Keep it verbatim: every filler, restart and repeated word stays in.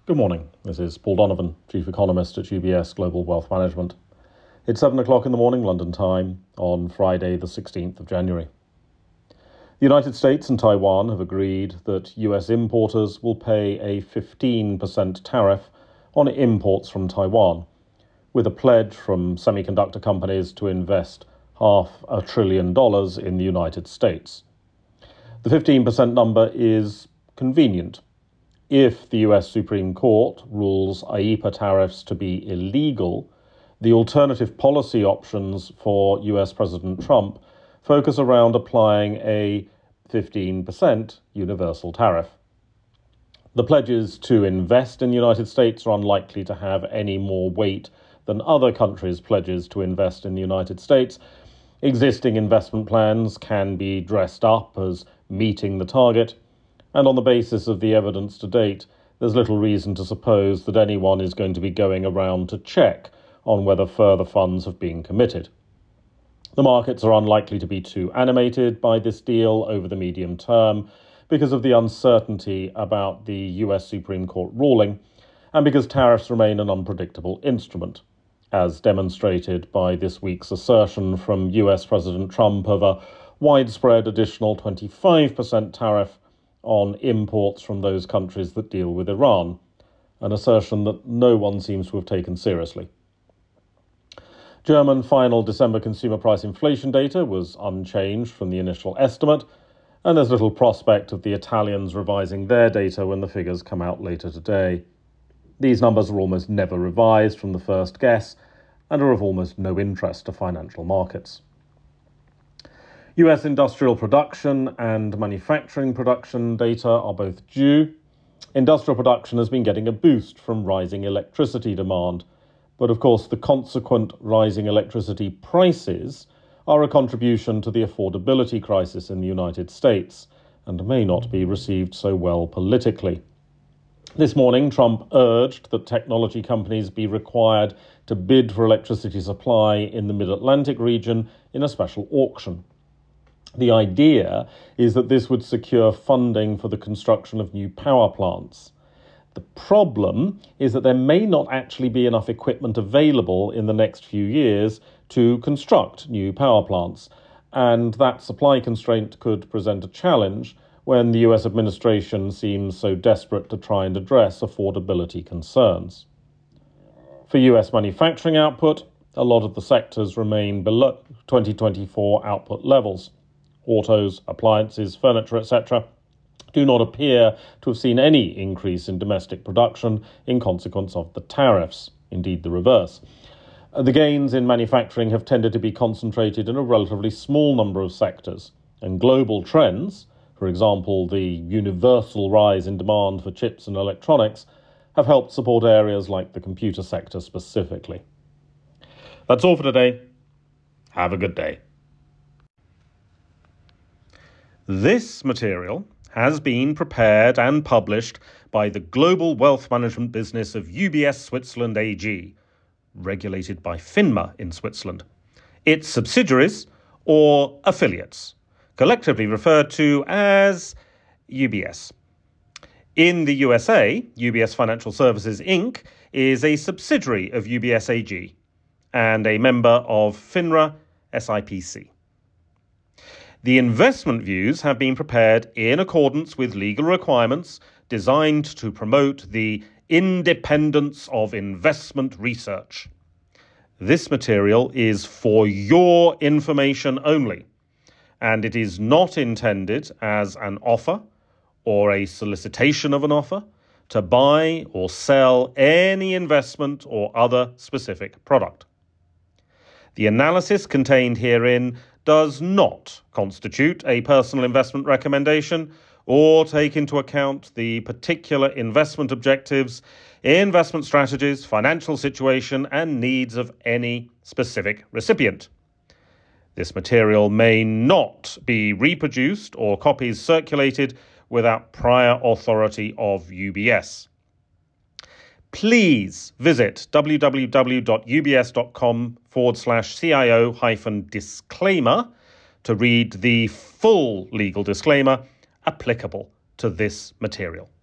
Good morning. This is Paul Donovan, Chief Economist at U B S Global Wealth Management. It's seven o'clock in the morning, London time, on Friday, the sixteenth of January. The United States and Taiwan have agreed that U S importers will pay a fifteen percent tariff on imports from Taiwan, with a pledge from semiconductor companies to invest half a trillion dollars in the United States. The fifteen percent number is convenient. If the U S Supreme Court rules I E P A tariffs to be illegal, the alternative policy options for U S President Trump focus around applying a fifteen percent universal tariff. The pledges to invest in the United States are unlikely to have any more weight than other countries' pledges to invest in the United States. Existing investment plans can be dressed up as meeting the target, and on the basis of the evidence to date, there's little reason to suppose that anyone is going to be going around to check on whether further funds have been committed. The markets are unlikely to be too animated by this deal over the medium term because of the uncertainty about the U S Supreme Court ruling and because tariffs remain an unpredictable instrument, as demonstrated by this week's assertion from U S President Trump of a widespread additional twenty-five percent tariff on imports from those countries that deal with Iran, an assertion that no one seems to have taken seriously. German final December consumer price inflation data was unchanged from the initial estimate, and there's little prospect of the Italians revising their data when the figures come out later today. These numbers are almost never revised from the first guess and are of almost no interest to financial markets. U S industrial production and manufacturing production data are both due. Industrial production has been getting a boost from rising electricity demand, but of course the consequent rising electricity prices are a contribution to the affordability crisis in the United States and may not be received so well politically. This morning, Trump urged that technology companies be required to bid for electricity supply in the Mid-Atlantic region in a special auction. The idea is that this would secure funding for the construction of new power plants. The problem is that there may not actually be enough equipment available in the next few years to construct new power plants, and that supply constraint could present a challenge when the U S administration seems so desperate to try and address affordability concerns. For U S manufacturing output, a lot of the sectors remain below twenty twenty-four output levels. Autos, appliances, furniture, et cetera do not appear to have seen any increase in domestic production in consequence of the tariffs, indeed the reverse. The gains in manufacturing have tended to be concentrated in a relatively small number of sectors, and global trends, for example the universal rise in demand for chips and electronics, have helped support areas like the computer sector specifically. That's all for today. Have a good day. This material has been prepared and published by the global wealth management business of U B S Switzerland A G, regulated by FINMA in Switzerland, its subsidiaries or affiliates, collectively referred to as U B S. In the U S A, U B S Financial Services Incorporated is a subsidiary of U B S A G and a member of FINRA S I P C. The investment views have been prepared in accordance with legal requirements designed to promote the independence of investment research. This material is for your information only, and it is not intended as an offer or a solicitation of an offer to buy or sell any investment or other specific product. The analysis contained herein does not constitute a personal investment recommendation or take into account the particular investment objectives, investment strategies, financial situation, and needs of any specific recipient. This material may not be reproduced or copies circulated without prior authority of U B S. Please visit www.ubs.com forward slash CIO hyphen disclaimer to read the full legal disclaimer applicable to this material.